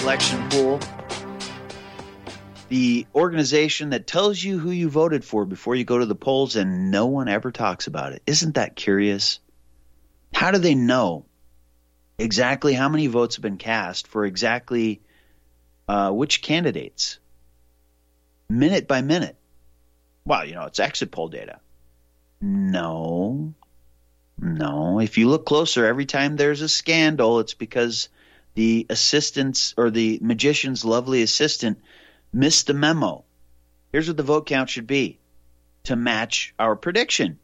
election pool, the organization that tells you who you voted for before you go to the polls, and no one ever talks about it. Isn't that curious? How do they know exactly how many votes have been cast for exactly which candidates? Minute by minute. Well, it's exit poll data. No. If you look closer, every time there's a scandal, it's because the assistant's or the magician's lovely assistant missed the memo. Here's what the vote count should be to match our prediction.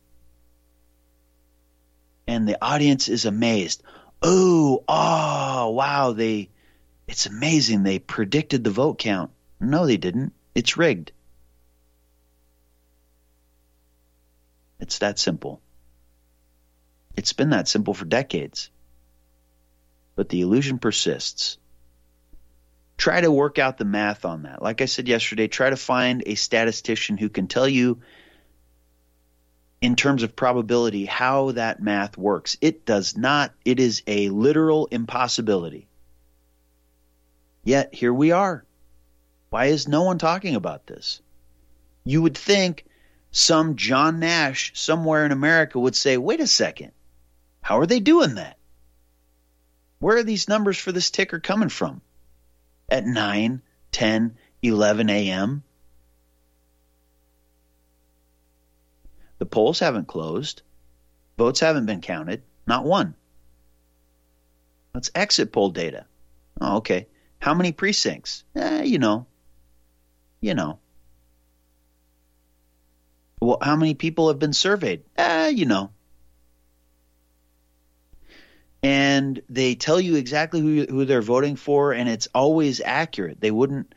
And the audience is amazed. Oh, wow, it's amazing. They predicted the vote count. No, they didn't. It's rigged. It's that simple. It's been that simple for decades. But the illusion persists. Try to work out the math on that. Like I said yesterday, try to find a statistician who can tell you in terms of probability how that math works. It does not. It is a literal impossibility. Yet here we are. Why is no one talking about this? You would think some John Nash somewhere in America would say, wait a second, how are they doing that? Where are these numbers for this ticker coming from? At 9, 10, 11 a.m.? The polls haven't closed. Votes haven't been counted. Not one. That's exit poll data. Oh, okay. How many precincts? You know. Well, how many people have been surveyed? And they tell you exactly who they're voting for, and it's always accurate. They wouldn't,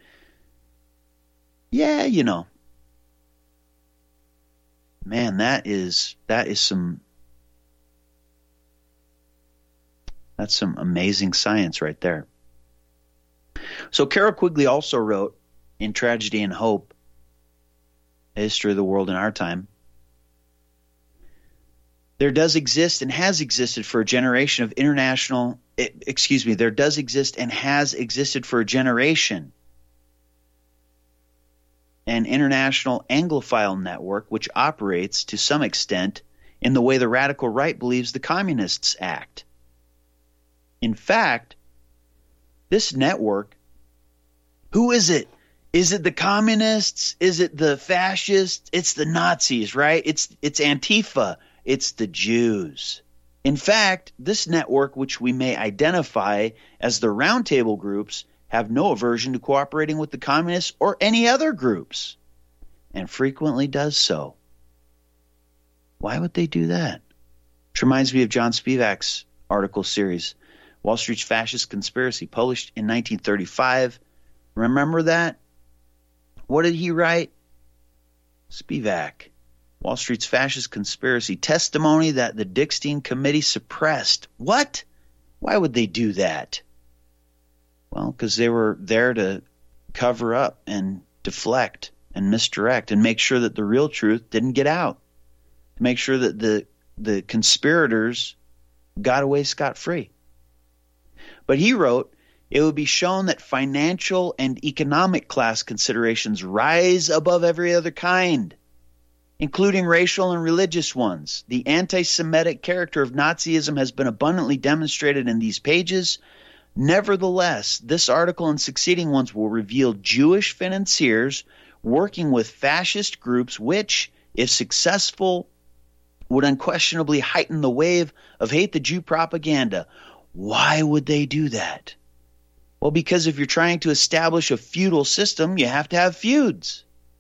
Man, that's some amazing science right there. So Carol Quigley also wrote in Tragedy and Hope, A History of the World in Our Time, there does exist and has existed for a generation of there does exist and has existed for a generation an international Anglophile network which operates to some extent in the way the radical right believes the communists act. In fact, this network, who is it? Is it the communists? Is it the fascists? It's the Nazis, right? It's Antifa. It's the Jews. In fact, this network, which we may identify as the roundtable groups, have no aversion to cooperating with the communists or any other groups, and frequently does so. Why would they do that? Which reminds me of John Spivak's article series, Wall Street's Fascist Conspiracy, published in 1935. Remember that? What did he write? Spivak, Wall Street's Fascist Conspiracy, testimony that the Dickstein Committee suppressed. What? Why would they do that? Well, because they were there to cover up and deflect and misdirect and make sure that the real truth didn't get out. To make sure that the conspirators got away scot-free. But he wrote, it would be shown that financial and economic class considerations rise above every other kind, including racial and religious ones. The anti-Semitic character of Nazism has been abundantly demonstrated in these pages. Nevertheless, this article and succeeding ones will reveal Jewish financiers working with fascist groups which, if successful, would unquestionably heighten the wave of hate the Jew propaganda. Why would they do that? Well, because if you're trying to establish a feudal system, you have to have feuds.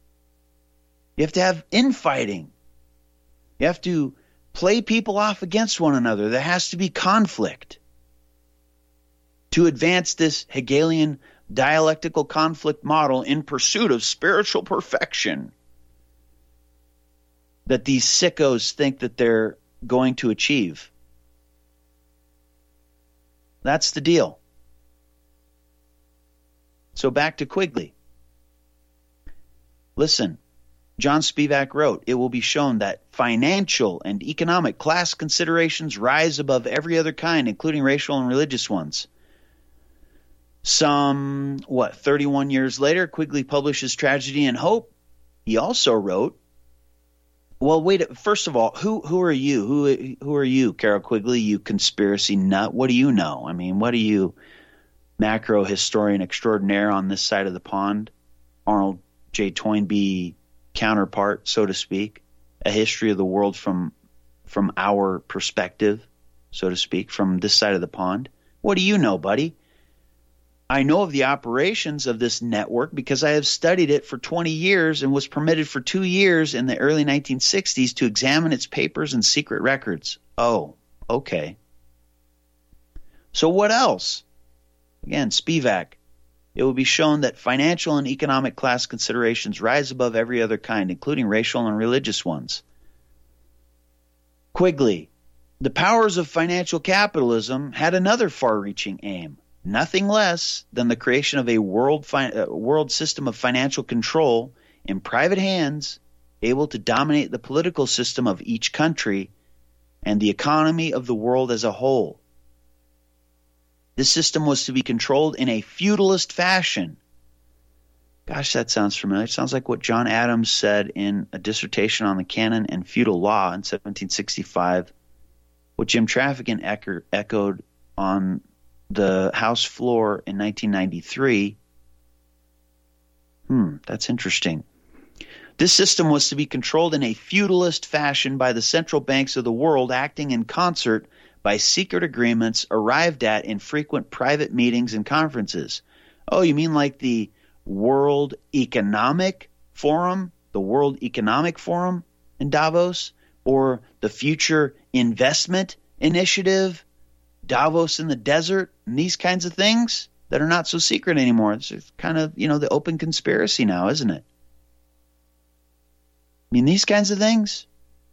You have to have infighting. You have to play people off against one another. There has to be conflict. To advance this Hegelian dialectical conflict model in pursuit of spiritual perfection that these sickos think that they're going to achieve. That's the deal. So back to Quigley. Listen, John Spivak wrote, it will be shown that financial and economic class considerations rise above every other kind, including racial and religious ones. Some, 31 years later, Quigley publishes Tragedy and Hope. He also wrote, well, wait, first of all, who are you? Who are you, Carroll Quigley, you conspiracy nut? What do you know? I mean, what are you, macro historian extraordinaire on this side of the pond? Arnold J. Toynbee counterpart, so to speak, a history of the world from our perspective, so to speak, from this side of the pond. What do you know, buddy? I know of the operations of this network because I have studied it for 20 years and was permitted for 2 years in the early 1960s to examine its papers and secret records. Oh, okay. So what else? Again, Spivak. It will be shown that financial and economic class considerations rise above every other kind, including racial and religious ones. Quigley. The powers of financial capitalism had another far-reaching aim. Nothing less than the creation of a world system of financial control in private hands, able to dominate the political system of each country and the economy of the world as a whole. This system was to be controlled in a feudalist fashion. Gosh, that sounds familiar. It sounds like what John Adams said in a dissertation on the canon and feudal law in 1765, what Jim Trafficant echoed on the House floor in 1993. That's interesting. This system was to be controlled in a feudalist fashion by the central banks of the world, acting in concert by secret agreements arrived at in frequent private meetings and conferences. Oh, you mean like the World Economic Forum? The World Economic Forum in Davos? Or the Future Investment Initiative? Davos in the desert, and these kinds of things that are not so secret anymore. It's kind of, the open conspiracy now, isn't it? I mean, these kinds of things.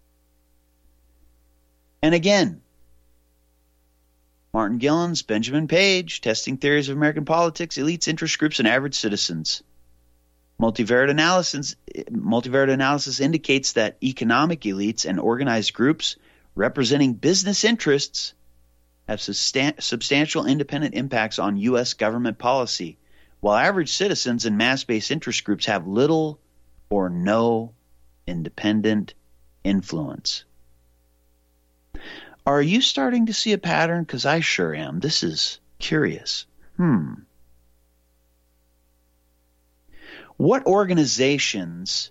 And again, Martin Gilens, Benjamin Page, Testing Theories of American Politics, Elites, Interest Groups, and Average Citizens. Multivariate analysis indicates that economic elites and organized groups representing business interests have substantial independent impacts on U.S. government policy, while average citizens and mass-based interest groups have little or no independent influence. Are you starting to see a pattern? Because I sure am. This is curious. What organizations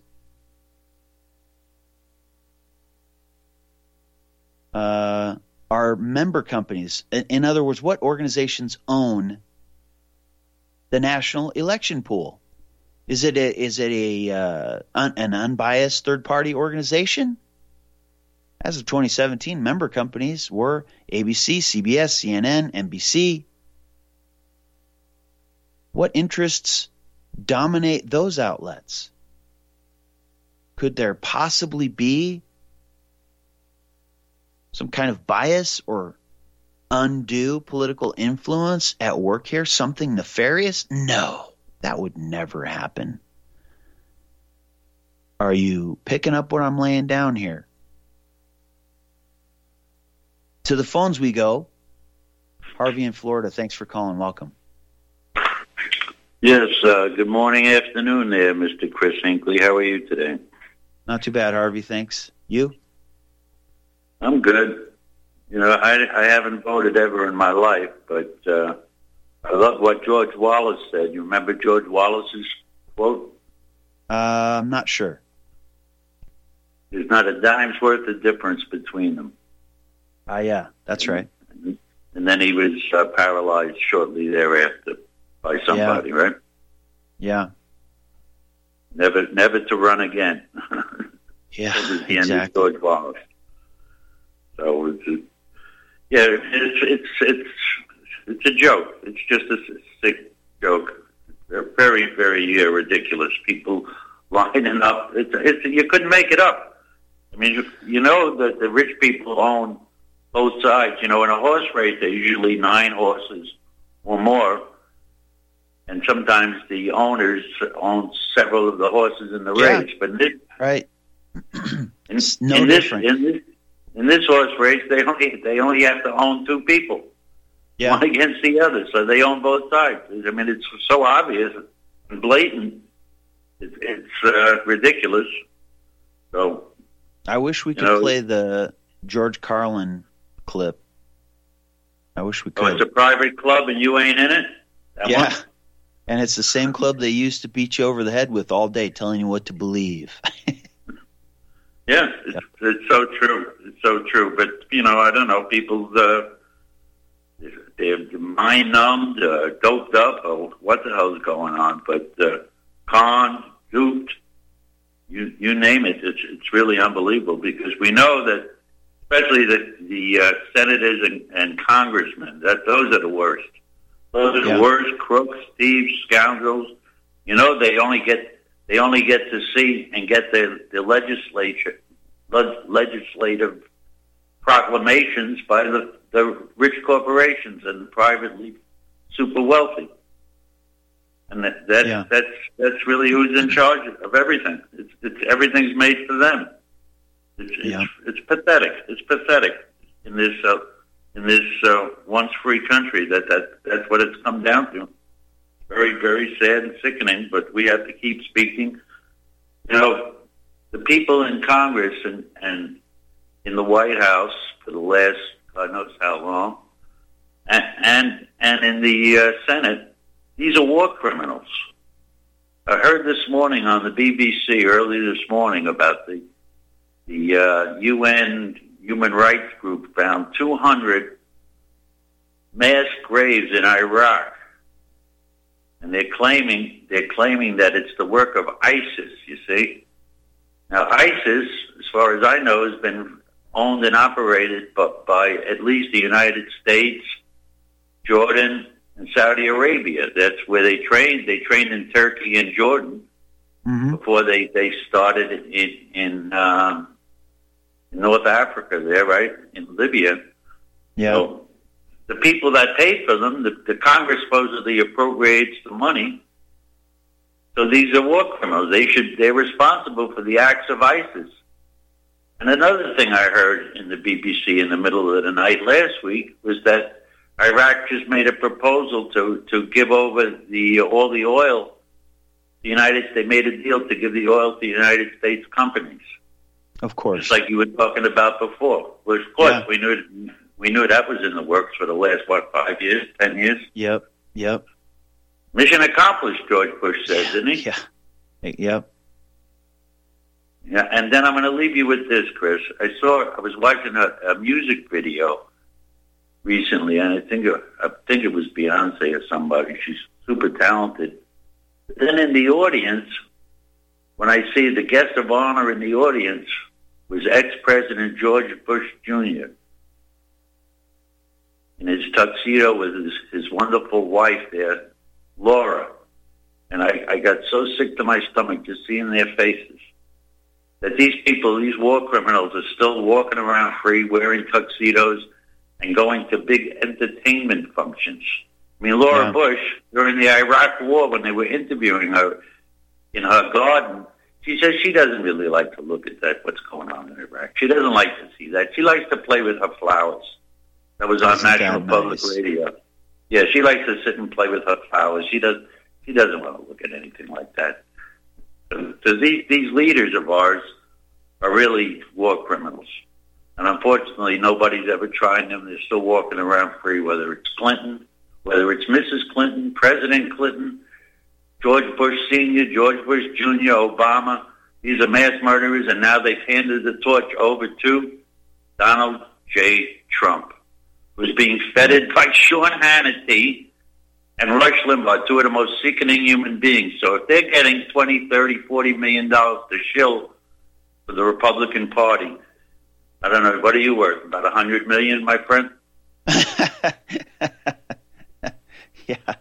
are member companies? In other words, what organizations own the National Election Pool? Is it an unbiased third-party organization? As of 2017, member companies were ABC, CBS, CNN, NBC. What interests dominate those outlets? Could there possibly be some kind of bias or undue political influence at work here? Something nefarious? No, that would never happen. Are you picking up what I'm laying down here? To the phones we go. Harvey in Florida, thanks for calling. Welcome. Yes, good morning, afternoon there, Mr. Chris Hinckley. How are you today? Not too bad, Harvey, thanks. You? I'm good. I haven't voted ever in my life, but I love what George Wallace said. You remember George Wallace's quote? I'm not sure. There's not a dime's worth of difference between them. Yeah, that's right. And then he was paralyzed shortly thereafter by somebody, right? Yeah. Never to run again. Yeah, it was the exactly. end of George Wallace. So it's a joke. It's just a sick joke. They're very, very ridiculous. People lining up. You couldn't make it up. I mean, that the rich people own both sides. In a horse race, there's usually 9 horses or more. And sometimes the owners own several of the horses in the race. But right. In this horse race, they only have to own 2 people. Yeah. one against the other. So they own both sides. I mean, it's so obvious and blatant. It's ridiculous. So I wish we could play the George Carlin clip. I wish we could. Oh, it's a private club and you ain't in it? Yeah. One? And it's the same club they used to beat you over the head with all day, telling you what to believe. Yeah, it's so true. It's so true. But, I don't know, people, they're mind-numbed, doped up, or what the hell's going on. But conned, duped, you name it, it's really unbelievable because we know that, especially the senators and congressmen, those are the worst. Those are the worst crooks, thieves, scoundrels. They only get to see and get the legislative proclamations by the rich corporations and the privately super wealthy. And that's really who's in charge of everything. It's everything's made for them. It's pathetic. It's pathetic in this once free country that's what it's come down to. Very, very sad and sickening, but we have to keep speaking. The people in Congress and in the White House for the last God knows how long, and in the Senate, these are war criminals. I heard this morning on the BBC early this morning about the UN Human Rights Group found 200 mass graves in Iraq, and they're claiming that it's the work of ISIS. You see, now ISIS, as far as I know, has been owned and operated by at least the United States, Jordan, and Saudi Arabia. That's where they trained. They trained in Turkey and Jordan before they started in North Africa there, right, in Libya. Yeah. So the people that paid for them, the Congress supposedly appropriates the money. So these are war criminals. They're responsible for the acts of ISIS. And another thing I heard in the BBC in the middle of the night last week was that Iraq just made a proposal to give over all the oil. They made a deal to give the oil to the United States companies. Of course. Just like you were talking about before. Well, of course, we knew that was in the works for the last, 5 years, 10 years? Yep. Mission accomplished, George Bush said, didn't he? Yeah. Yep. Yeah, and then I'm going to leave you with this, Chris. I was watching a music video recently, and I think it was Beyonce or somebody. She's super talented. But then in the audience, when I see the guest of honor in the audience was ex-President George Bush Jr. in his tuxedo with his wonderful wife there, Laura. And I got so sick to my stomach just seeing their faces. That these people, these war criminals, are still walking around free, wearing tuxedos, and going to big entertainment functions. I mean, Laura Bush, during the Iraq War, when they were interviewing her in her garden, she says she doesn't really like to look at what's going on in Iraq. She doesn't like to see that. She likes to play with her flowers. That was on National Public Radio. Yeah, she likes to sit and play with her flowers. She doesn't want to look at anything like that. So these leaders of ours are really war criminals. And unfortunately, nobody's ever tried them. They're still walking around free, whether it's Clinton, whether it's Mrs. Clinton, President Clinton, George Bush Sr., George Bush Jr., Obama. These are mass murderers, and now they've handed the torch over to Donald J. Trump, who's being feted by Sean Hannity and Rush Limbaugh, two of the most sickening human beings. So if they're getting $20, $30, $40 million to shill for the Republican Party, I don't know, what are you worth? About $100 million, my friend? Yeah.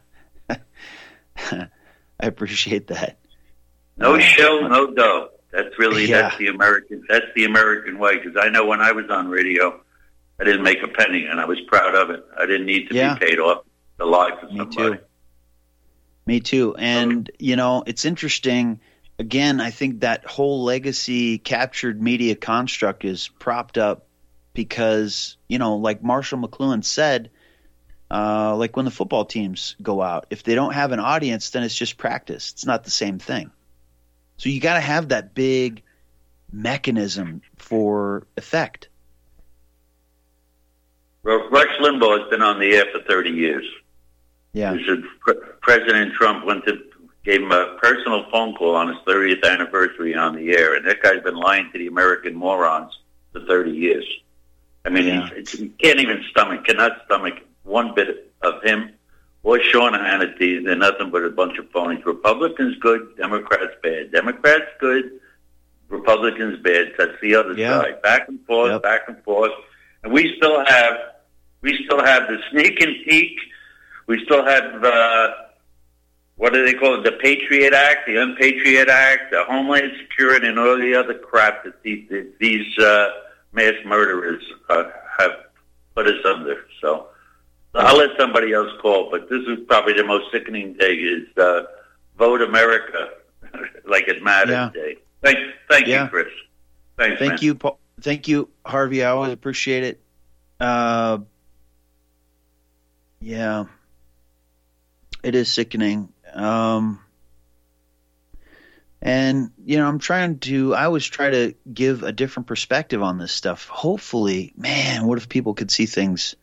I appreciate that. No shill, no dough. That's really, that's the American way. Because I know when I was on radio, I didn't make a penny, and I was proud of it. I didn't need to be paid off the life of somebody. Me too. And, it's interesting. Again, I think that whole legacy captured media construct is propped up because, like Marshall McLuhan said, Like when the football teams go out, if they don't have an audience, then it's just practice. It's not the same thing. So you got to have that big mechanism for effect. Well, Rush Limbaugh has been on the air for 30 years. Yeah. President Trump gave him a personal phone call on his 30th anniversary on the air, and that guy's been lying to the American morons for 30 years. I mean, he cannot stomach one bit of him or Sean Hannity. They're nothing but a bunch of phonies. Republicans good, Democrats bad. Democrats good, Republicans bad. That's the other side. Back and forth, back and forth. And we still have the sneak and peek. We still have what do they call it? The Patriot Act, the Unpatriot Act, the Homeland Security, and all the other crap that these mass murderers have put us under. So I'll let somebody else call, but this is probably the most sickening day is Vote America like it matters day. Thank you, Chris. Thanks, Thank man. you, Paul. Thank you, Harvey. I always appreciate it. It is sickening. And, I always try to give a different perspective on this stuff. Hopefully, man, what if people could see things,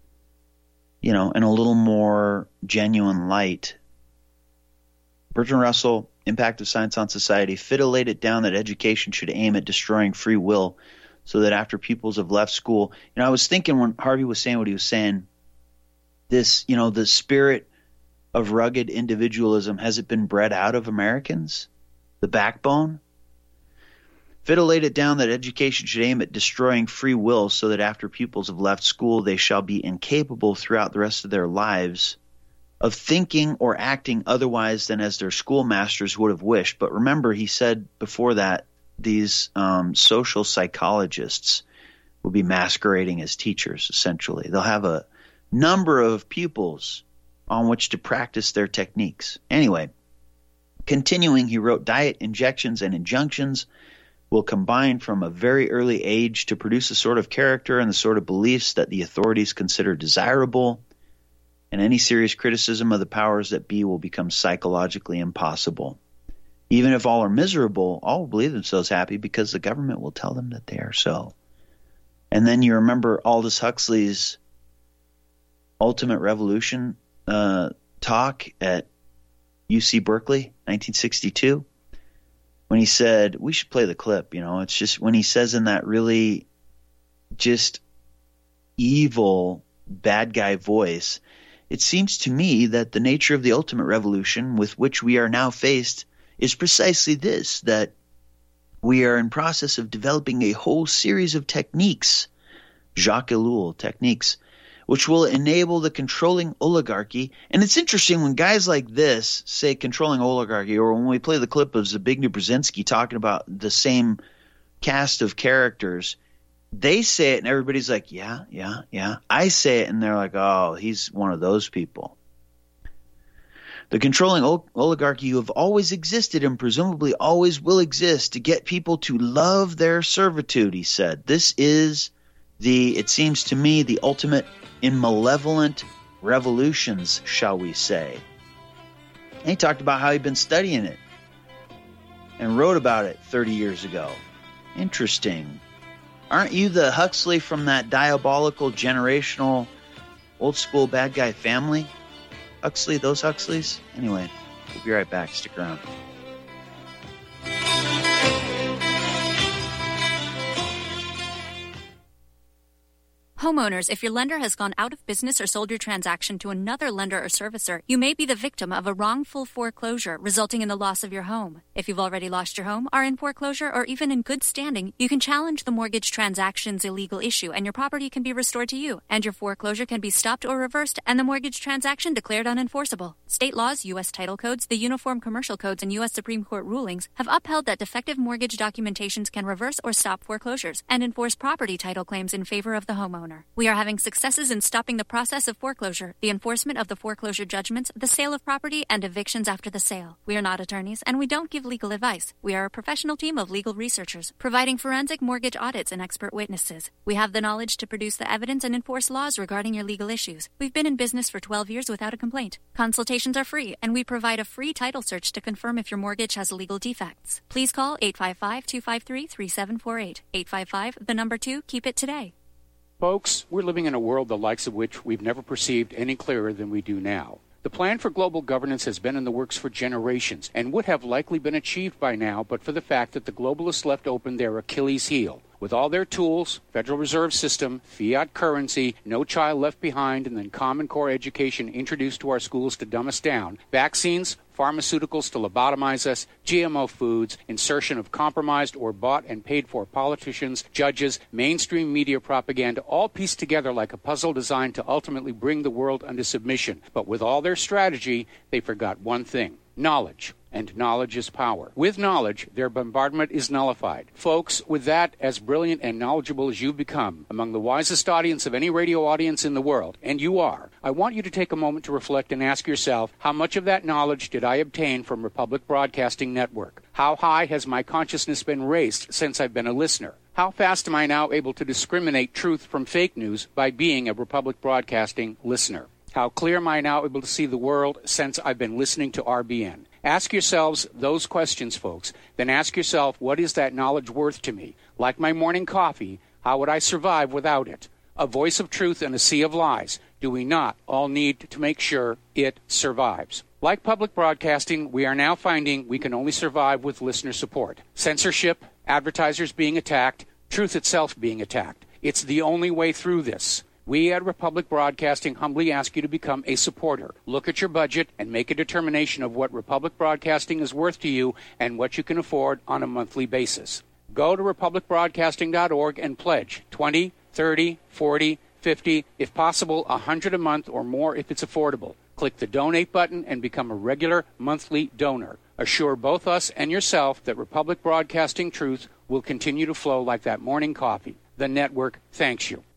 in a little more genuine light? Bertrand Russell, Impact of Science on Society, Fiddle laid it down that education should aim at destroying free will so that after pupils have left school. I was thinking when Harvey was saying what he was saying, this, the spirit of rugged individualism, has it been bred out of Americans? The backbone? Fiddle laid it down that education should aim at destroying free will so that after pupils have left school, they shall be incapable throughout the rest of their lives of thinking or acting otherwise than as their schoolmasters would have wished. But remember, he said before that these social psychologists will be masquerading as teachers, essentially. They'll have a number of pupils on which to practice their techniques. Anyway, continuing, he wrote, diet, injections, and injunctions will combine from a very early age to produce a sort of character and the sort of beliefs that the authorities consider desirable, and any serious criticism of the powers that be will become psychologically impossible. Even if all are miserable, all will believe themselves happy because the government will tell them that they are so. And then you remember Aldous Huxley's Ultimate Revolution talk at UC Berkeley, 1962, when he said, we should play the clip, it's just when he says in that really just evil bad guy voice, it seems to me that the nature of the ultimate revolution with which we are now faced is precisely this, that we are in process of developing a whole series of techniques, Jacques Ellul techniques, which will enable the controlling oligarchy. And it's interesting when guys like this say controlling oligarchy, or when we play the clip of Zbigniew Brzezinski talking about the same cast of characters, they say it and everybody's like, yeah. I say it and they're like, oh, he's one of those people. The controlling oligarchy who have always existed and presumably always will exist to get people to love their servitude, he said. This is it seems to me, the ultimate in malevolent revolutions, shall we say. And he talked about how he'd been studying it and wrote about it 30 years ago. Interesting. Aren't you the Huxley from that diabolical, generational, old-school bad guy family? Huxley, those Huxleys? Anyway, we'll be right back. Stick around. Homeowners, if your lender has gone out of business or sold your transaction to another lender or servicer, you may be the victim of a wrongful foreclosure, resulting in the loss of your home. If you've already lost your home, are in foreclosure, or even in good standing, you can challenge the mortgage transaction's illegal issue, and your property can be restored to you, and your foreclosure can be stopped or reversed, and the mortgage transaction declared unenforceable. State laws, U.S. title codes, the Uniform Commercial Codes, and U.S. Supreme Court rulings have upheld that defective mortgage documentations can reverse or stop foreclosures and enforce property title claims in favor of the homeowner. homeowner. We are having successes in stopping the process of foreclosure, the enforcement of the foreclosure judgments, the sale of property, and evictions after the sale. We are not attorneys, and we don't give legal advice. We are a professional team of legal researchers, providing forensic mortgage audits and expert witnesses. We have the knowledge to produce the evidence and enforce laws regarding your legal issues. We've been in business for 12 years without a complaint. Consultations are free, and we provide a free title search to confirm if your mortgage has legal defects. Please call 855-253-3748. 855, the number 2, keep it today. Folks, we're living in a world the likes of which we've never perceived any clearer than we do now. The plan for global governance has been in the works for generations and would have likely been achieved by now but for the fact that the globalists left open their Achilles heel. With all their tools, Federal Reserve System, fiat currency, no child left behind, and then Common Core education introduced to our schools to dumb us down, vaccines, pharmaceuticals to lobotomize us, GMO foods, insertion of compromised or bought and paid for politicians, judges, mainstream media propaganda, all pieced together like a puzzle designed to ultimately bring the world under submission. But with all their strategy, they forgot one thing: knowledge. And knowledge is power. With knowledge, their bombardment is nullified. Folks, with that, as brilliant and knowledgeable as you've become, among the wisest audience of any radio audience in the world, and you are, I want you to take a moment to reflect and ask yourself, how much of that knowledge did I obtain from Republic Broadcasting Network? How high has my consciousness been raised since I've been a listener? How fast am I now able to discriminate truth from fake news by being a Republic Broadcasting listener? How clear am I now able to see the world since I've been listening to RBN? Ask yourselves those questions, folks. Then ask yourself, what is that knowledge worth to me? Like my morning coffee, how would I survive without it? A voice of truth in a sea of lies. Do we not all need to make sure it survives? Like public broadcasting, we are now finding we can only survive with listener support. Censorship, advertisers being attacked, truth itself being attacked. It's the only way through this. We at Republic Broadcasting humbly ask you to become a supporter. Look at your budget and make a determination of what Republic Broadcasting is worth to you and what you can afford on a monthly basis. Go to republicbroadcasting.org and pledge $20, $30, $40, $50, if possible, $100 a month or more if it's affordable. Click the donate button and become a regular monthly donor. Assure both us and yourself that Republic Broadcasting truth will continue to flow like that morning coffee. The network thanks you.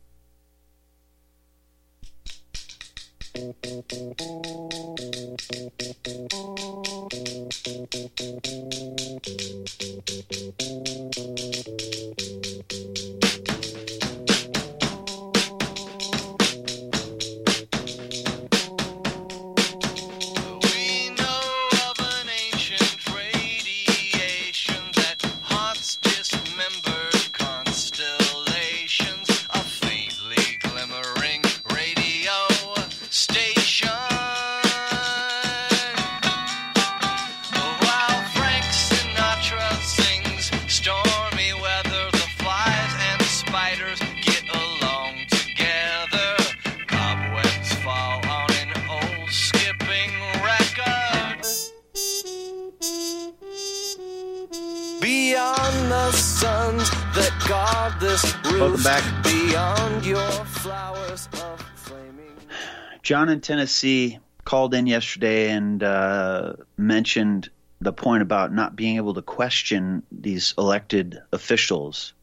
Welcome back. Beyond your flowers of flaming. John in Tennessee called in yesterday and mentioned the point about not being able to question these elected officials,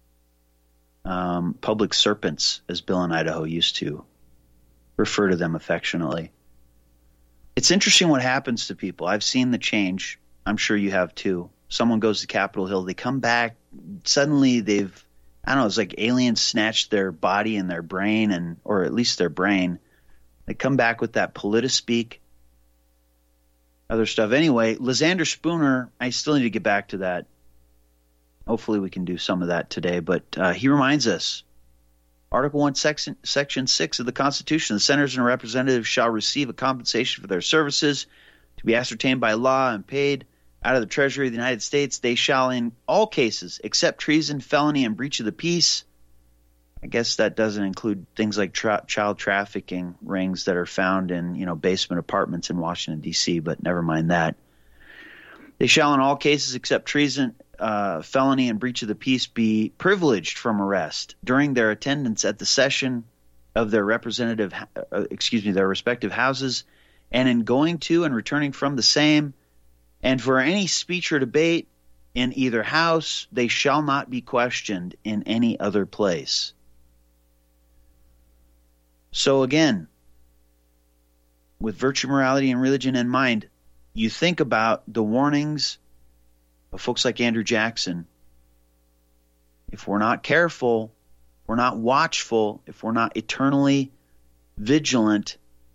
public serpents, as Bill in Idaho used to refer to them affectionately. It's interesting what happens to people. I've seen the change. I'm sure you have too. Someone goes to Capitol Hill, they come back, suddenly they've, I don't know, it's like aliens snatched their body and their brain, or at least their brain. They come back with that politispeak, other stuff. Anyway, Lysander Spooner, I still need to get back to that. Hopefully we can do some of that today. But he reminds us, Article 1, Section 6 of the Constitution, the senators and representatives shall receive a compensation for their services to be ascertained by law and paid out of the Treasury of the United States. They shall in all cases, except treason, felony, and breach of the peace. I guess that doesn't include things like child trafficking rings that are found in, basement apartments in Washington, D.C., but never mind that. They shall in all cases except treason, felony, and breach of the peace be privileged from arrest during their attendance at the session of their respective houses, and in going to and returning from the same. And for any speech or debate in either house, they shall not be questioned in any other place. So again, with virtue, morality, and religion in mind, you think about the warnings of folks like Andrew Jackson. If we're not careful, if we're not watchful, if we're not eternally vigilant,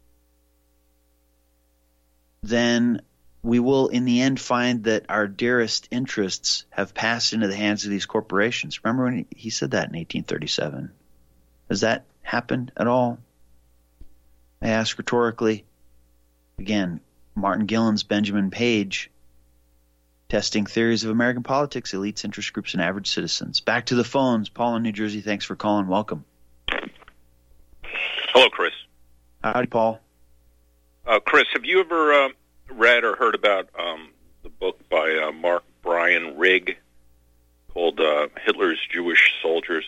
then we will in the end find that our dearest interests have passed into the hands of these corporations. Remember when he said that in 1837? Has that happened at all? I ask rhetorically. Again, Martin Gillen's Benjamin Page, testing theories of American politics, elites, interest groups, and average citizens. Back to the phones. Paul in New Jersey, thanks for calling. Welcome. Hello, Chris. Howdy, Paul. Chris, have you ever read or heard about the book by Mark Brian Rigg called Hitler's Jewish Soldiers?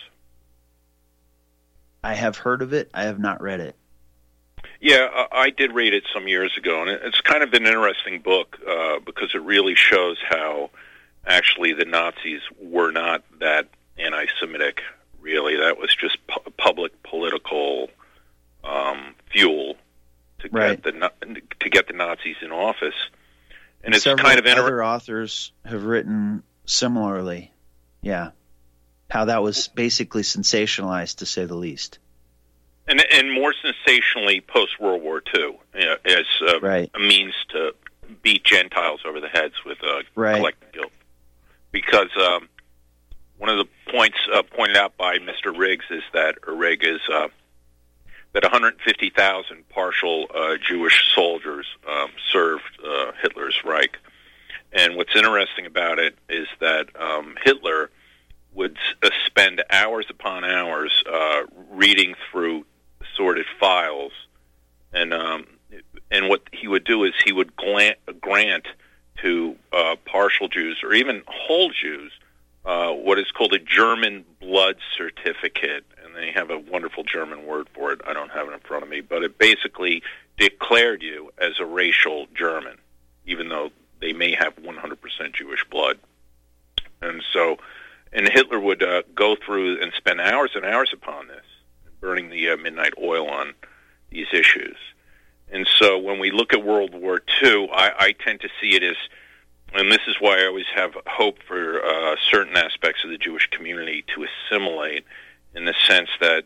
I have heard of it. I have not read it. Yeah, I did read it some years ago, and it's kind of an interesting book because it really shows how actually the Nazis were not that anti-Semitic, really. That was just public political fuel to get the Nazis in office. And it's several kind of other authors have written similarly. Yeah. How that was basically sensationalized, to say the least. And more sensationally post-World War II, as a means to beat Gentiles over the heads with collective guilt. Because one of the points pointed out by Mr. Riggs is that that 150,000 partial Jewish soldiers served Hitler's Reich. And what's interesting about it is that Hitler would spend hours upon hours reading through sorted files, and what he would do is he would grant to partial Jews or even whole Jews what is called a German blood certificate, and they have a wonderful German word for it. I don't have it in front of me, but it basically declared you as a racial German, even though they may have 100% Jewish blood. And Hitler would go through and spend hours and hours upon this, burning the midnight oil on these issues. And so when we look at World War II, I tend to see it as, and this is why I always have hope for certain aspects of the Jewish community to assimilate, in the sense that,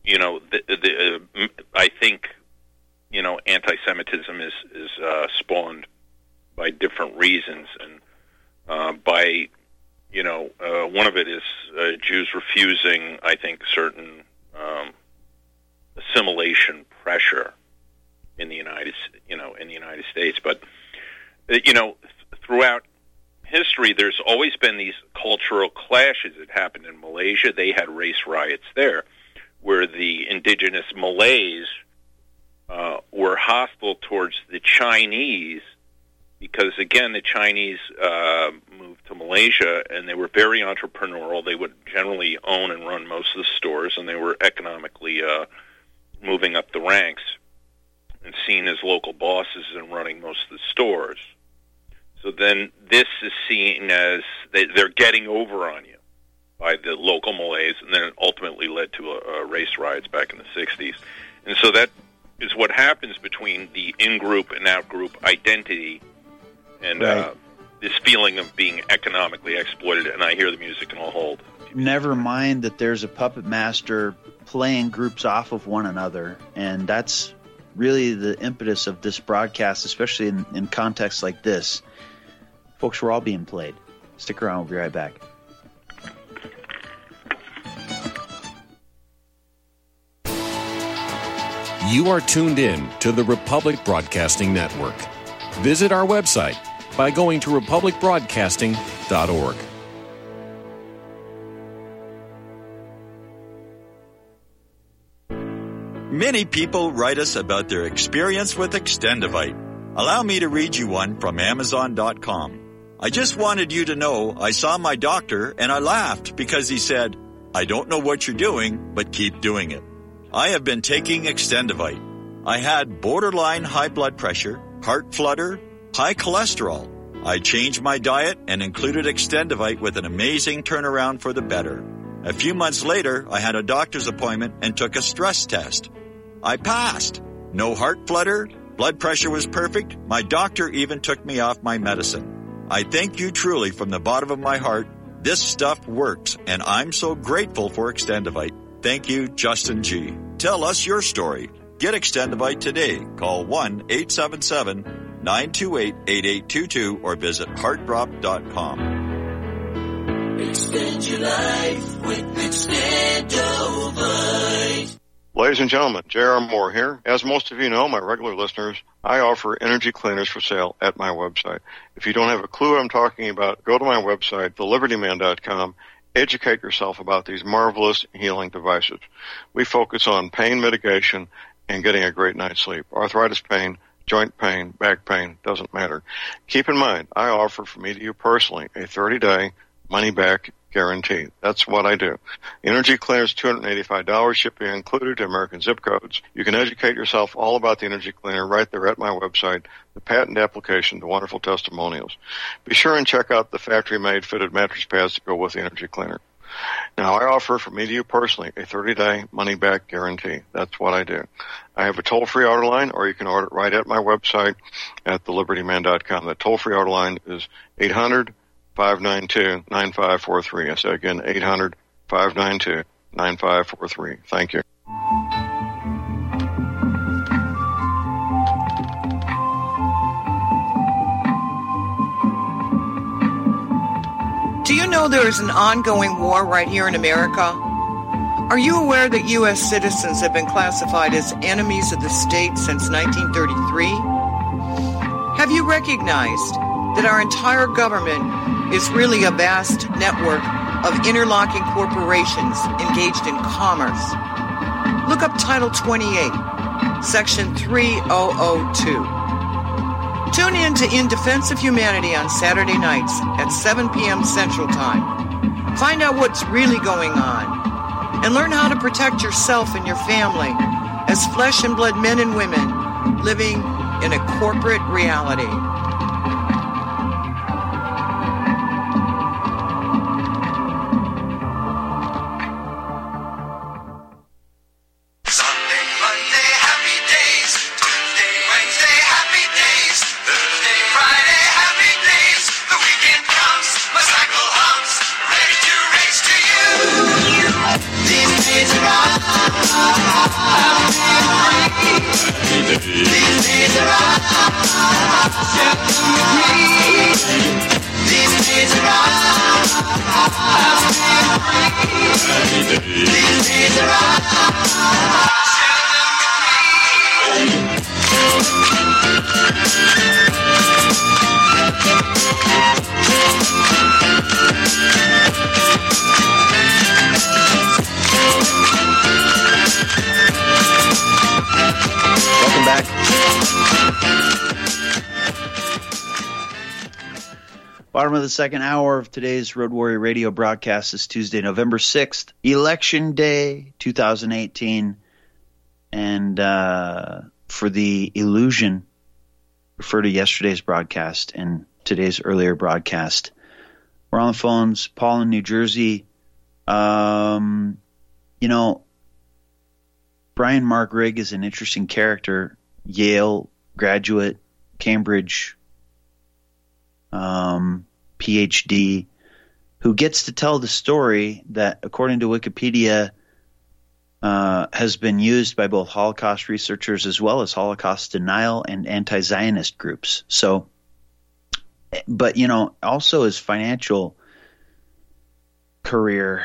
I think, anti-Semitism is spawned by different reasons, and by, one of it is Jews refusing, I think, certain assimilation pressure in the United States. But throughout history, there's always been these cultural clashes. It happened in Malaysia. They had race riots there, where the indigenous Malays were hostile towards the Chinese, because, again, the Chinese moved to Malaysia, and they were very entrepreneurial. They would generally own and run most of the stores, and they were economically moving up the ranks and seen as local bosses and running most of the stores. So then this is seen as they're getting over on you by the local Malays, and then it ultimately led to race riots back in the 60s. And so that is what happens between the in-group and out-group identity and this feeling of being economically exploited, and I hear the music and I'll hold. Never mind that there's a puppet master playing groups off of one another, and that's really the impetus of this broadcast, especially in contexts like this. Folks, we're all being played. Stick around. We'll be right back. You are tuned in to the Republic Broadcasting Network. Visit our website by going to republicbroadcasting.org. Many people write us about their experience with Extendivite. Allow me to read you one from Amazon.com. I just wanted you to know I saw my doctor and I laughed because he said, "I don't know what you're doing, but keep doing it." I have been taking Extendivite. I had borderline high blood pressure, heart flutter, high cholesterol. I changed my diet and included Extendivite with an amazing turnaround for the better. A few months later, I had a doctor's appointment and took a stress test. I passed. No heart flutter. Blood pressure was perfect. My doctor even took me off my medicine. I thank you truly from the bottom of my heart. This stuff works, and I'm so grateful for Extendivite. Thank you, Justin G. Tell us your story. Get Extendivite today. Call 1-877-928-8822 or visit heartdrop.com. Extend your life with Extendivite. Ladies and gentlemen, J.R. Moore here. As most of you know, my regular listeners, I offer energy cleaners for sale at my website. If you don't have a clue what I'm talking about, go to my website, thelibertyman.com. Educate yourself about these marvelous healing devices. We focus on pain mitigation and getting a great night's sleep. Arthritis pain, joint pain, back pain, doesn't matter. Keep in mind, I offer from me to you personally a 30-day money-back guarantee. That's what I do. Energy cleaners, $285, shipping included to American zip codes. You can educate yourself all about the energy cleaner right there at my website, the patent application, the wonderful testimonials. Be sure and check out the factory-made fitted mattress pads to go with the energy cleaner. Now, I offer from me to you personally a 30-day money-back guarantee. That's what I do. I have a toll-free order line, or you can order it right at my website at thelibertyman.com. The toll-free order line is 800-592-9543. I say again, 800-592-9543. Thank you. Do you know there is an ongoing war right here in America? Are you aware that U.S. citizens have been classified as enemies of the state since 1933? Have you recognized that our entire government is really a vast network of interlocking corporations engaged in commerce? Look up Title 28, Section 3002. Tune in to In Defense of Humanity on Saturday nights at 7 p.m. Central Time. Find out what's really going on and learn how to protect yourself and your family as flesh and blood men and women living in a corporate reality. Welcome back. Bottom of the second hour of today's Road Warrior Radio broadcast is Tuesday, November 6th, Election Day 2018. And for the illusion, refer to yesterday's broadcast and today's earlier broadcast. We're on the phones. Paul in New Jersey. Brian Mark Rigg is an interesting character. Yale graduate, Cambridge PhD, who gets to tell the story that, according to Wikipedia, has been used by both Holocaust researchers as well as Holocaust denial and anti-Zionist groups. So, but, also his financial career,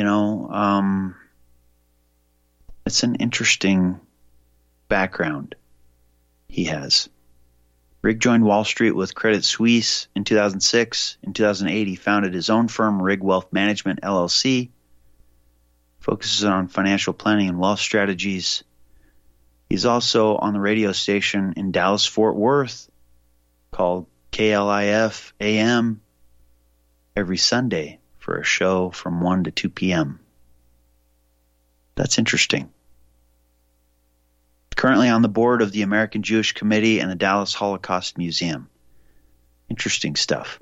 it's an interesting background he has. Rigg joined Wall Street with Credit Suisse in 2006. In 2008, he founded his own firm, Rigg Wealth Management, LLC. Focuses on financial planning and wealth strategies. He's also on the radio station in Dallas-Fort Worth called KLIF AM every Sunday for a show from 1 to 2 p.m. That's interesting. Currently on the board of the American Jewish Committee and the Dallas Holocaust Museum. Interesting stuff.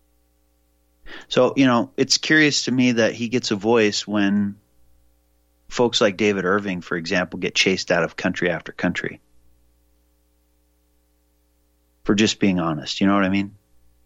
So, it's curious to me that he gets a voice when folks like David Irving, for example, get chased out of country after country for just being honest. You know what I mean?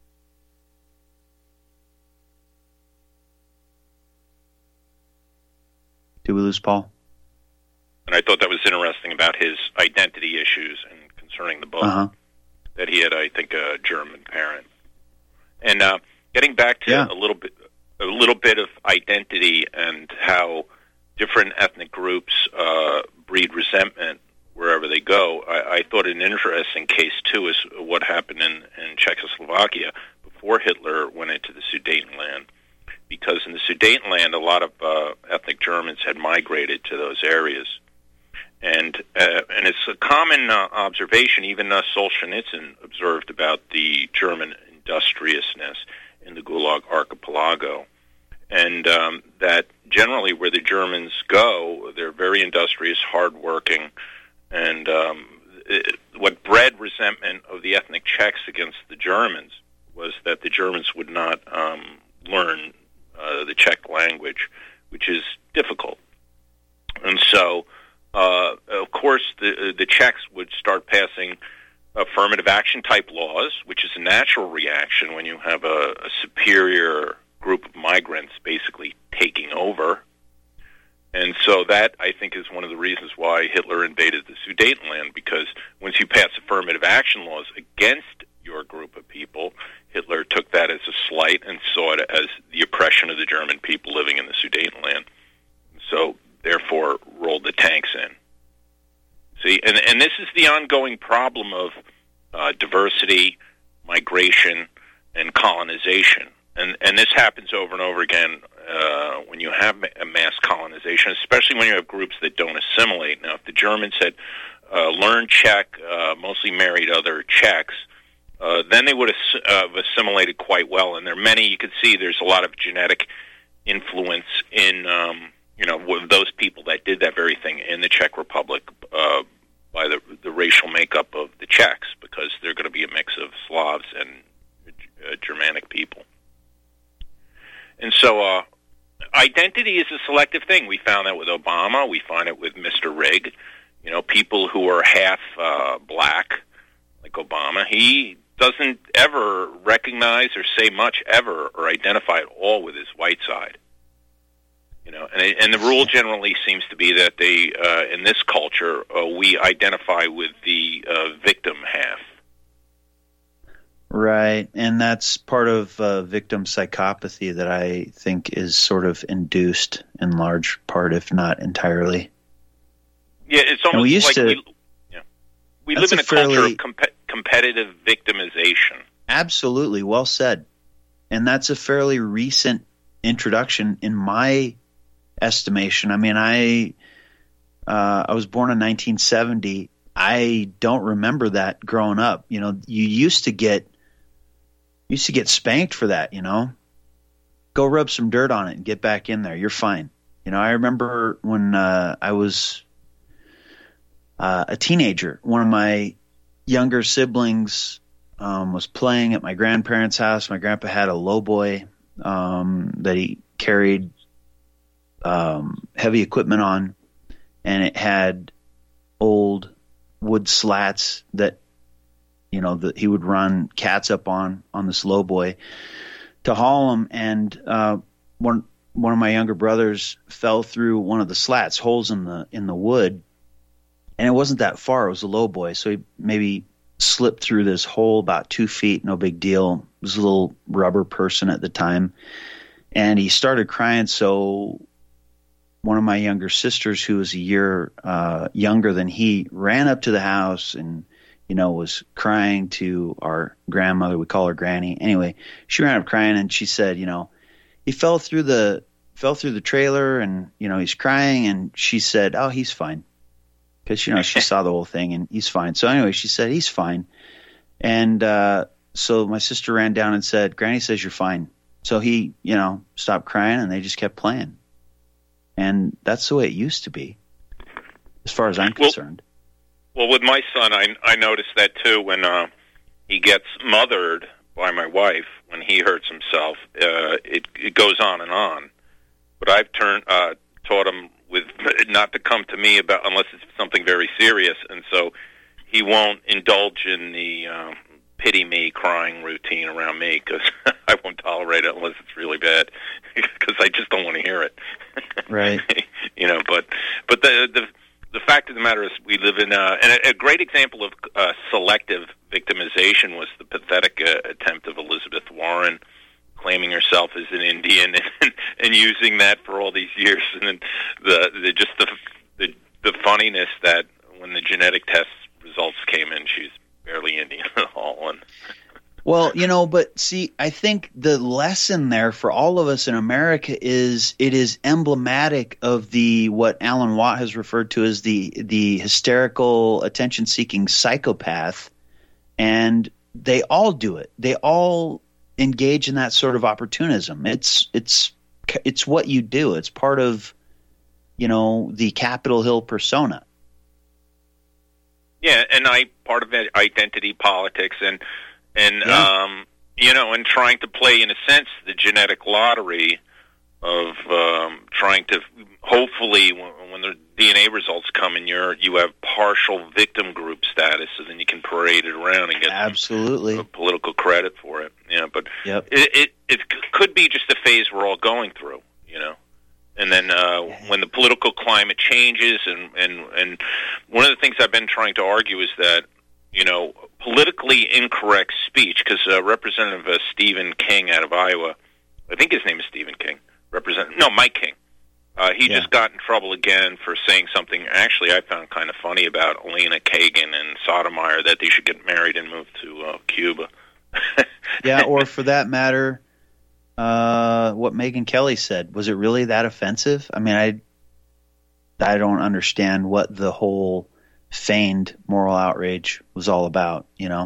Did we lose Paul? And I thought that was interesting about his identity issues and concerning the book, that he had, I think, a German parent. And getting back to a little bit of identity and how different ethnic groups breed resentment wherever they go, I thought an interesting case, too, is what happened in Czechoslovakia before Hitler went into the Sudetenland. Because in the Sudetenland, a lot of ethnic Germans had migrated to those areas. And it's a common observation, even Solzhenitsyn observed about the German industriousness in the Gulag Archipelago. And that generally where the Germans go, they're very industrious, hardworking, and what bred resentment of the ethnic Czechs against the Germans was that the Germans would not learn the Czech language, which is difficult. And so, of course, the Czechs would start passing affirmative action type laws, which is a natural reaction when you have a superior group of migrants basically taking over. And so that, I think, is one of the reasons why Hitler invaded the Sudetenland, because once you pass affirmative action laws against your group of people, Hitler took that as a slight and saw it as the oppression of the German people living in the Sudetenland. So, therefore, rolled the tanks in. See, and this is the ongoing problem of diversity, migration, and colonization. And this happens over and over again when you have a mass colonization, especially when you have groups that don't assimilate. Now, if the Germans had learned Czech, mostly married other Czechs, then they would have assimilated quite well. And there are many, you could see there's a lot of genetic influence in, with those people that did that very thing in the Czech Republic by the racial makeup of the Czechs, because they're going to be a mix of Slavs and Germanic people. And so identity is a selective thing. We found that with Obama. We find it with Mr. Rig. People who are half black, like Obama, he doesn't ever recognize or say much ever or identify at all with his white side. And the rule generally seems to be that they, in this culture, we identify with the victim half. Right, and that's part of victim psychopathy that I think is sort of induced in large part, if not entirely. Yeah, it's almost we live in a culture of competitive victimization. Absolutely, well said. And that's a fairly recent introduction in my estimation. I mean, I was born in 1970. I don't remember that growing up. You used to get spanked for that. Go rub some dirt on it and get back in there. You're fine. I remember when I was a teenager, one of my younger siblings was playing at my grandparents' house. My grandpa had a lowboy that he carried heavy equipment on, and it had old wood slats that that he would run cats up on this lowboy to haul them. And one of my younger brothers fell through one of the slats, holes in the wood, and it wasn't that far. It was a lowboy, so he maybe slipped through this hole about 2 feet. No big deal. He was a little rubber person at the time, and he started crying. So one of my younger sisters, who was a year younger than he, ran up to the house and was crying to our grandmother. We call her Granny. Anyway, she ran up crying, and she said, he fell through the trailer, and he's crying. And she said, "Oh, he's fine," because she saw the whole thing, and he's fine. So anyway, she said he's fine, and so my sister ran down and said, "Granny says you're fine." So he stopped crying, and they just kept playing, and that's the way it used to be, as far as I'm concerned. Well, with my son, I noticed that too. When he gets mothered by my wife, when he hurts himself, it goes on and on. But I've taught him with not to come to me about unless it's something very serious, and so he won't indulge in the pity me crying routine around me because I won't tolerate it unless it's really bad because I just don't want to hear it. Right. But the fact of the matter is we live in and a great example of selective victimization was the pathetic attempt of Elizabeth Warren claiming herself as an Indian and using that for all these years, and then the funniness that when the genetic test results came in, she's barely Indian at all. And well, but see, I think the lesson there for all of us in America is it is emblematic of what Alan Watt has referred to as the hysterical, attention-seeking psychopath, and they all do it. They all engage in that sort of opportunism. It's what you do. It's part of the Capitol Hill persona. Yeah, and part of it, identity politics and trying to play, in a sense, the genetic lottery of trying to hopefully when the DNA results come and you have partial victim group status, so then you can parade it around and get absolutely political credit for it. But yep. it could be just a phase we're all going through, And then when the political climate changes, and one of the things I've been trying to argue is that, politically incorrect speech, because Representative Stephen King out of Iowa, I think his name is Stephen King, Mike King, he just got in trouble again for saying something actually I found kind of funny about Elena Kagan and Sotomayor, that they should get married and move to Cuba. Yeah, or for that matter, what Megyn Kelly said. Was it really that offensive? I mean, I don't understand what the whole feigned moral outrage was all about, Yeah,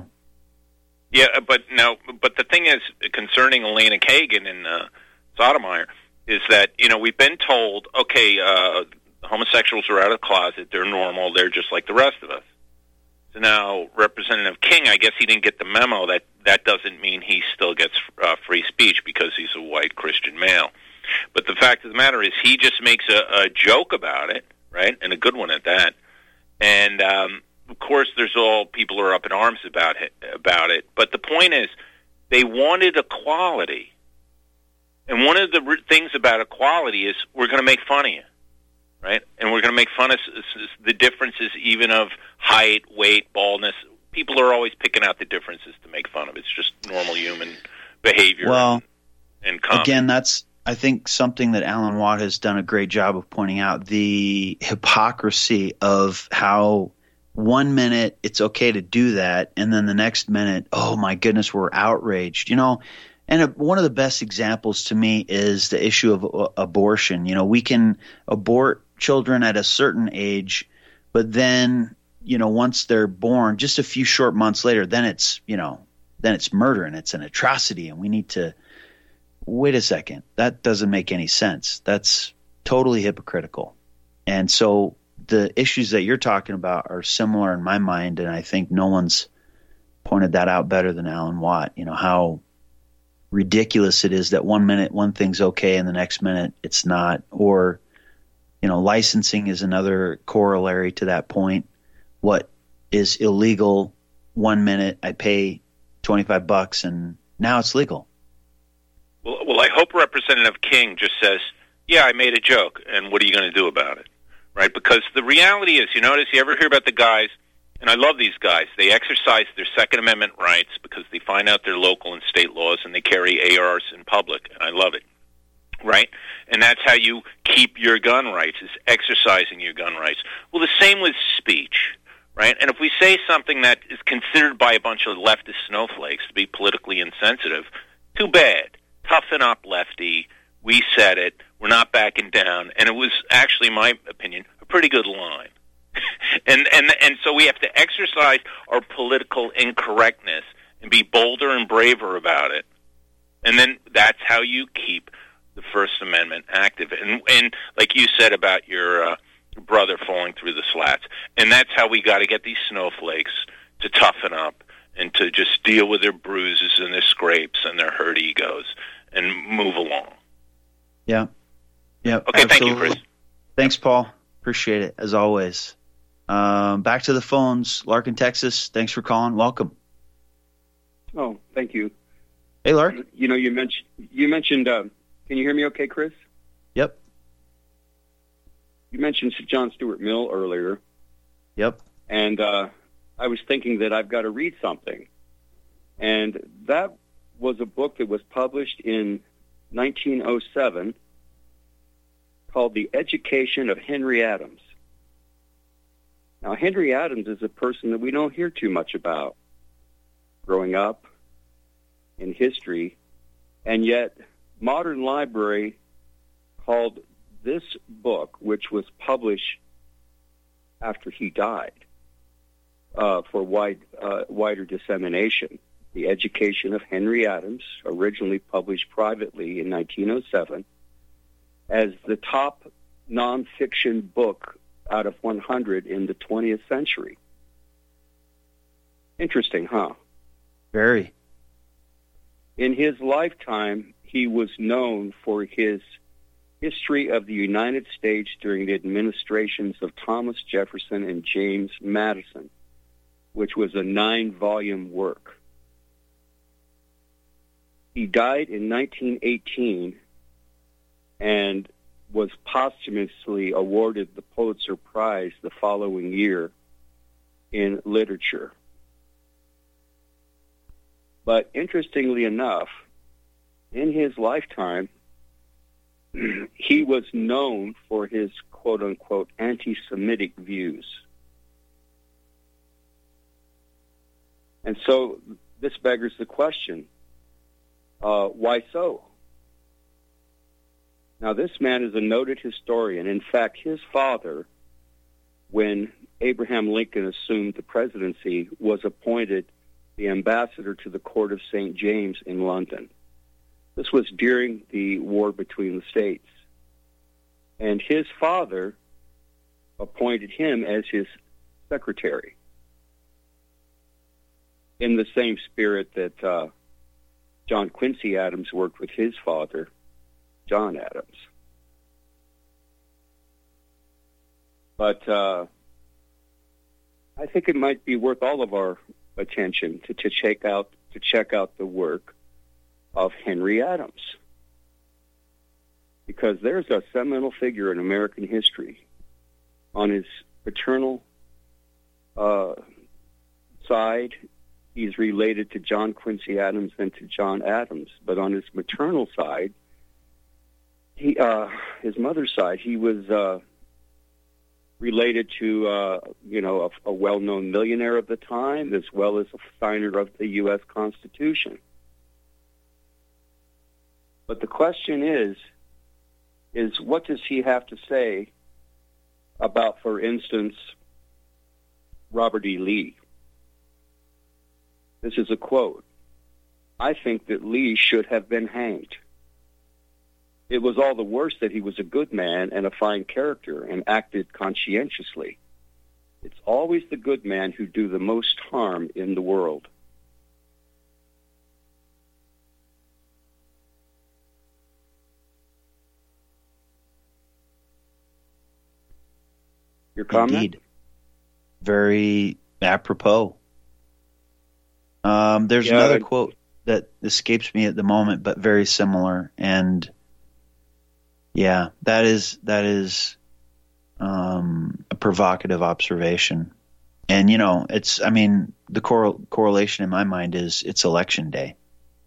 but the thing is, concerning Elena Kagan and Sotomayor, is that, we've been told, okay, homosexuals are out of the closet, they're normal, they're just like the rest of us. So now, Representative King, I guess he didn't get the memo that doesn't mean he still gets free speech because he's a white Christian male. But the fact of the matter is he just makes a joke about it, right, and a good one at that. And, of course, there's all people are up in arms about it. But the point is they wanted equality. And one of the things about equality is we're going to make fun of you, right? And we're going to make fun of the differences even of height, weight, baldness. People are always picking out the differences to make fun of. It's just normal human behavior. Well, and comedy. Again, that's, I think, something that Alan Watt has done a great job of pointing out, the hypocrisy of how 1 minute it's okay to do that, and then the next minute, oh my goodness, we're outraged. And one of the best examples to me is the issue of abortion. We can abort children at a certain age, but then, once they're born, just a few short months later, then it's murder and it's an atrocity, and we need to wait a second. That doesn't make any sense. That's totally hypocritical. And so the issues that you're talking about are similar in my mind, and I think no one's pointed that out better than Alan Watt. How ridiculous it is that 1 minute one thing's okay and the next minute it's not. Or, licensing is another corollary to that point. What is illegal 1 minute, I pay $25 and now it's legal. Well, I hope Representative King just says, yeah, I made a joke, and what are you going to do about it? Right? Because the reality is, you ever hear about the guys, and I love these guys, they exercise their Second Amendment rights because they find out their local and state laws, and they carry ARs in public, and I love it. Right? And that's how you keep your gun rights, is exercising your gun rights. Well, the same with speech, right? And if we say something that is considered by a bunch of leftist snowflakes to be politically insensitive, too bad. Toughen up, lefty. We said it. We're not backing down. And it was actually, in my opinion, a pretty good line. and so we have to exercise our political incorrectness and be bolder and braver about it. And then that's how you keep the First Amendment active. And like you said about your brother falling through the slats. And that's how we got to get these snowflakes to toughen up and to just deal with their bruises and their scrapes and their hurt egos and move along. Yeah. Yeah. Okay, absolutely. Thank you, Chris. Thanks, Paul. Appreciate it, as always. Back to the phones. Lark in Texas, thanks for calling. Welcome. Oh, thank you. Hey, Lark. You mentioned. Can you hear me okay, Chris? Yep. You mentioned John Stuart Mill earlier. Yep. And I was thinking that I've got to read something. And that was a book that was published in 1907 called The Education of Henry Adams. Now, Henry Adams is a person that we don't hear too much about growing up in history, and yet Modern Library called this book, which was published after he died for wider dissemination, The Education of Henry Adams, originally published privately in 1907, as the top nonfiction book out of 100 in the 20th century. Interesting, huh? Very. In his lifetime, he was known for his history of the United States during the administrations of Thomas Jefferson and James Madison, which was a 9-volume work. He died in 1918 and was posthumously awarded the Pulitzer Prize the following year in literature. But interestingly enough, in his lifetime, he was known for his quote-unquote anti-Semitic views. And so this beggars the question, why so? Now, this man is a noted historian. In fact, his father, when Abraham Lincoln assumed the presidency, was appointed the ambassador to the court of St. James in London. This was during the war between the states. And his father appointed him as his secretary, in the same spirit that John Quincy Adams worked with his father, John Adams. But I think it might be worth all of our attention to check out the work of Henry Adams, because there's a seminal figure in American history. On his paternal side, he's related to John Quincy Adams and to John Adams, but on his maternal side, his mother's side, he was related to a well-known millionaire of the time, as well as a signer of the U.S. Constitution. But the question is what does he have to say about, for instance, Robert E. Lee? This is a quote. "I think that Lee should have been hanged. It was all the worse that he was a good man and a fine character and acted conscientiously. It's always the good man who do the most harm in the world." Your comment? Indeed. Very apropos. There's another quote that escapes me at the moment, but very similar. And yeah, that is a provocative observation. And, the correlation in my mind is it's election day.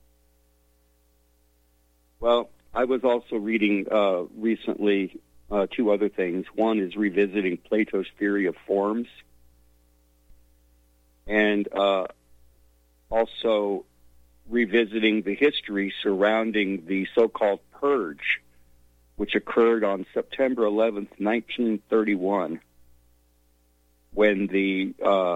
Well, I was also reading recently two other things. One is revisiting Plato's theory of forms, and also revisiting the history surrounding the so-called Purge, which occurred on September 11th, 1931, when the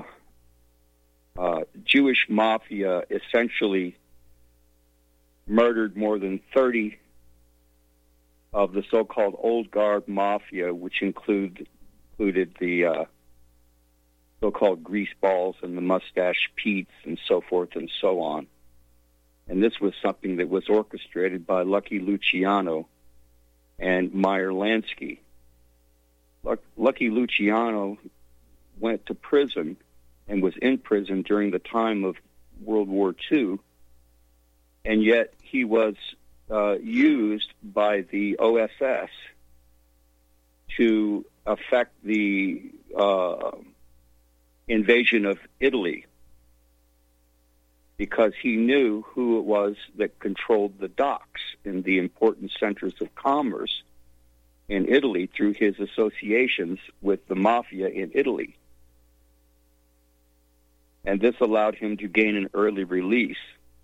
Jewish mafia essentially murdered more than 30 of the so-called old guard mafia, which included the so-called greaseballs and the mustache Petes and so forth and so on. And this was something that was orchestrated by Lucky Luciano and Meyer Lansky. Lucky Luciano went to prison and was in prison during the time of World War II, and yet he was used by the OSS to affect the invasion of Italy, because he knew who it was that controlled the docks in the important centers of commerce in Italy through his associations with the mafia in Italy. And this allowed him to gain an early release.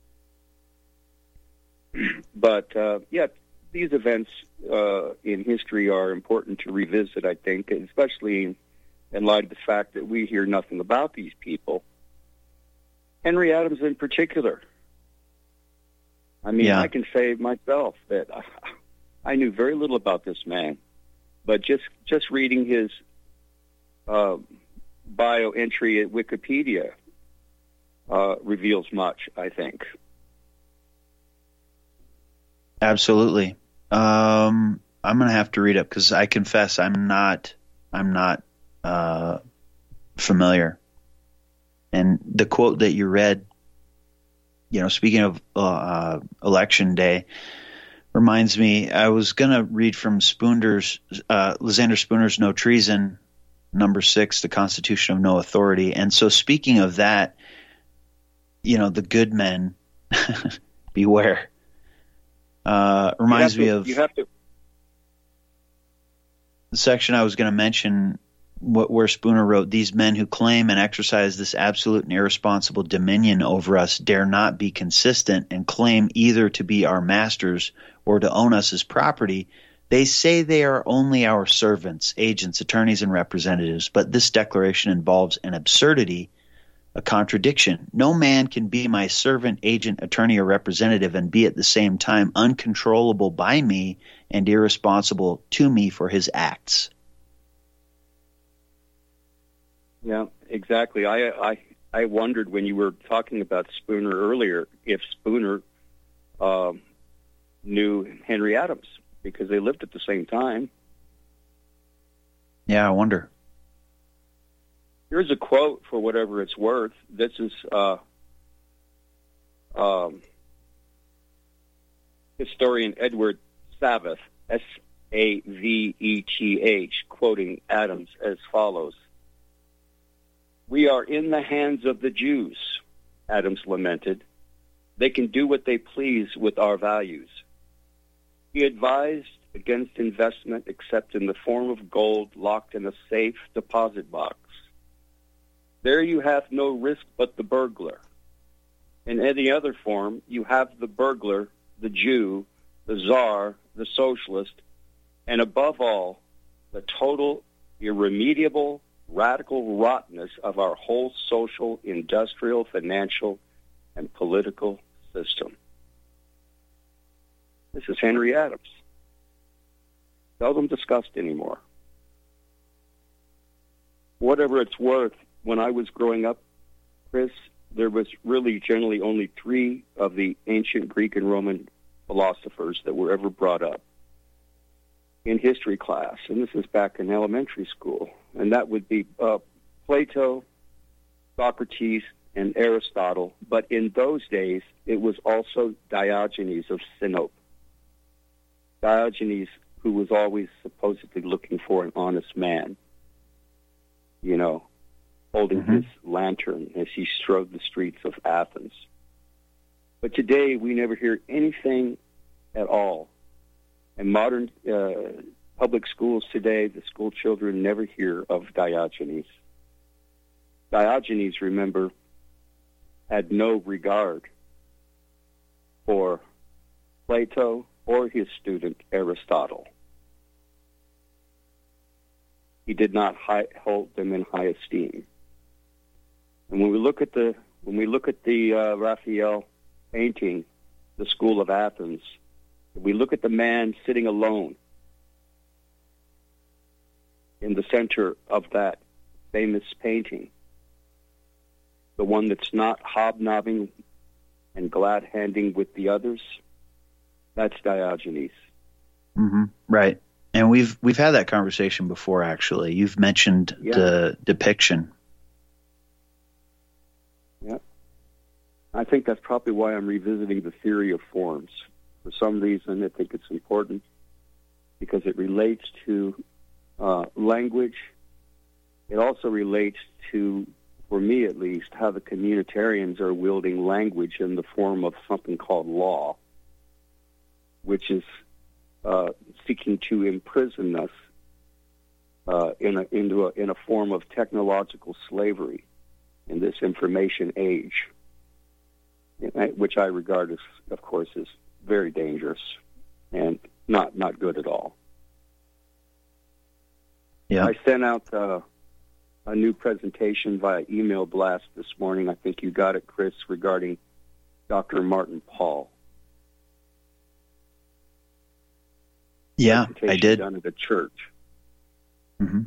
But, these events in history are important to revisit, I think, especially in light of the fact that we hear nothing about these people. Henry Adams in particular. I mean, I can say myself that I knew very little about this man, but just reading his bio entry at Wikipedia reveals much, I think. Absolutely. I'm going to have to read up because I confess I'm not familiar. And the quote that you read, speaking of election day, reminds me, I was going to read from Lysander Spooner's No Treason, number 6, The Constitution of No Authority. And so speaking of that, the good men, beware. Reminds me of the section I was going to mention, where Spooner wrote, "These men who claim and exercise this absolute and irresponsible dominion over us dare not be consistent and claim either to be our masters or to own us as property. They say they are only our servants, agents, attorneys, and representatives, but this declaration involves an absurdity, a contradiction. No man can be my servant, agent, attorney, or representative and be at the same time uncontrollable by me and irresponsible to me for his acts." Yeah, exactly. I wondered when you were talking about Spooner earlier if Spooner knew Henry Adams, because they lived at the same time. Yeah, I wonder. Here's a quote for whatever it's worth. This is historian Edward Saveth, Saveth, quoting Adams as follows. "We are in the hands of the Jews," Adams lamented. "They can do what they please with our values." He advised against investment except in the form of gold locked in a safe deposit box. There you have no risk but the burglar. In any other form, you have the burglar, the Jew, the czar, the socialist, and above all, the total, irremediable, radical rottenness of our whole social, industrial, financial, and political system. This is Henry Adams. Seldom discussed anymore. Whatever it's worth, when I was growing up, Chris, there was really generally only 3 of the ancient Greek and Roman philosophers that were ever brought up in history class, and this is back in elementary school, and that would be Plato, Socrates, and Aristotle, but in those days, it was also Diogenes of Sinope. Diogenes, who was always supposedly looking for an honest man, holding his lantern as he strode the streets of Athens. But today, we never hear anything at all. In modern public schools today, the school children never hear of Diogenes. Diogenes, remember, had no regard for Plato or his student Aristotle. He did not hold them in high esteem. And when we look at the Raphael painting, The School of Athens, we look at the man sitting alone in the center of that famous painting, the one that's not hobnobbing and glad-handing with the others, that's Diogenes. Right. And we've had that conversation before, actually. You've mentioned the depiction. Yeah. I think that's probably why I'm revisiting the theory of forms. For some reason, I think it's important because it relates to language. It also relates to, for me at least, how the communitarians are wielding language in the form of something called law, which is seeking to imprison us in a form of technological slavery in this information age, which I regard as, of course, as very dangerous and not good at all. Yeah. I sent out a new presentation via email blast this morning. I think you got it, Chris, regarding Dr. Martin Paul. Yeah, I did. Done at a church. Mm-hmm.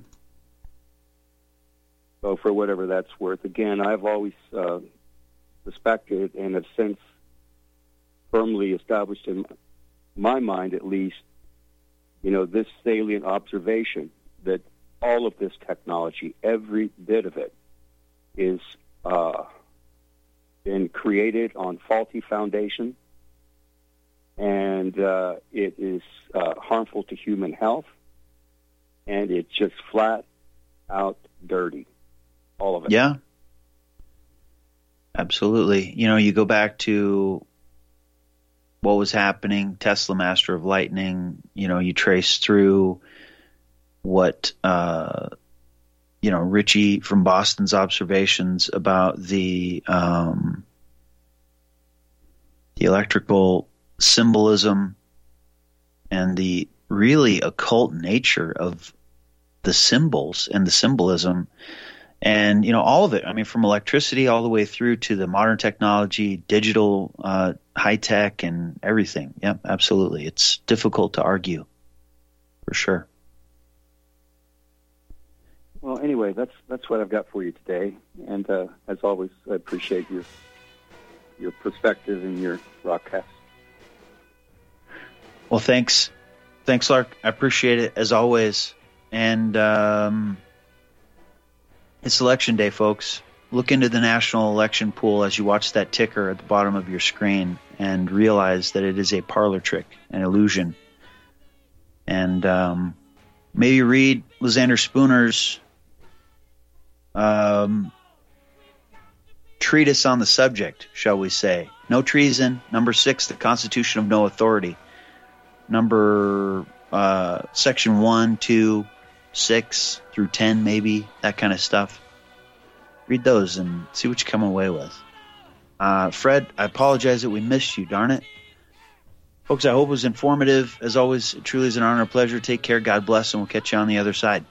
So for whatever that's worth, again, I've always respected and have since firmly established in my mind, at least, this salient observation that all of this technology, every bit of it, is been created on faulty foundation, and it is harmful to human health, and it's just flat out dirty, all of it. Yeah, absolutely. You go back to what was happening, Tesla, Master of Lightning. You trace through what Richie from Boston's observations about the electrical symbolism and the really occult nature of the symbols and the symbolism, and all of it. I mean, from electricity all the way through to the modern technology, digital, high tech, and everything. Yep, absolutely. It's difficult to argue, for sure. Well, anyway, that's what I've got for you today, and as always, I appreciate your perspective and your broadcast. Well, thanks, Lark. I appreciate it as always, and it's election day, folks. Look into the national election pool as you watch that ticker at the bottom of your screen, and realize that it is a parlor trick, an illusion, and maybe read Lysander Spooner's treatise on the subject, shall we say. No Treason, number 6, the Constitution of No Authority. Section 1, 2, 6 through 10, maybe, that kind of stuff. Read those and see what you come away with. Fred, I apologize that we missed you, darn it. Folks, I hope it was informative. As always, it truly is an honor and pleasure. Take care, God bless, and we'll catch you on the other side.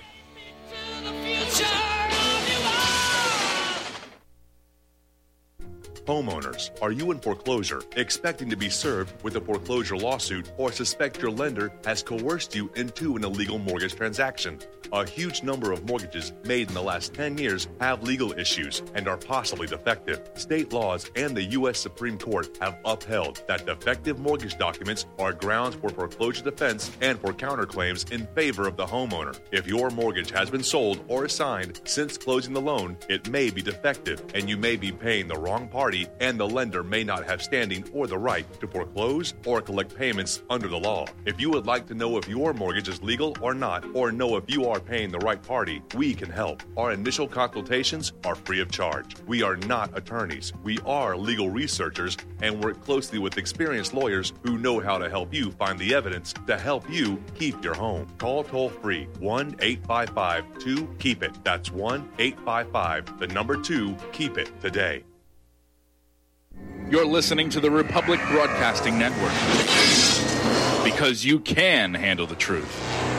Homeowners, are you in foreclosure, expecting to be served with a foreclosure lawsuit, or suspect your lender has coerced you into an illegal mortgage transaction? A huge number of mortgages made in the last 10 years have legal issues and are possibly defective. State laws and the U.S. Supreme Court have upheld that defective mortgage documents are grounds for foreclosure defense and for counterclaims in favor of the homeowner. If your mortgage has been sold or assigned since closing the loan, it may be defective and you may be paying the wrong party, and the lender may not have standing or the right to foreclose or collect payments under the law. If you would like to know if your mortgage is legal or not, or know if you are paying the right party, we can help. Our initial consultations are free of charge. We are not attorneys. We are legal researchers and work closely with experienced lawyers who know how to help you find the evidence to help you keep your home. Call toll-free 1-855-2-KEEP-IT. That's 1-855-2-KEEP-IT today. You're listening to the Republic Broadcasting Network, because you can handle the truth.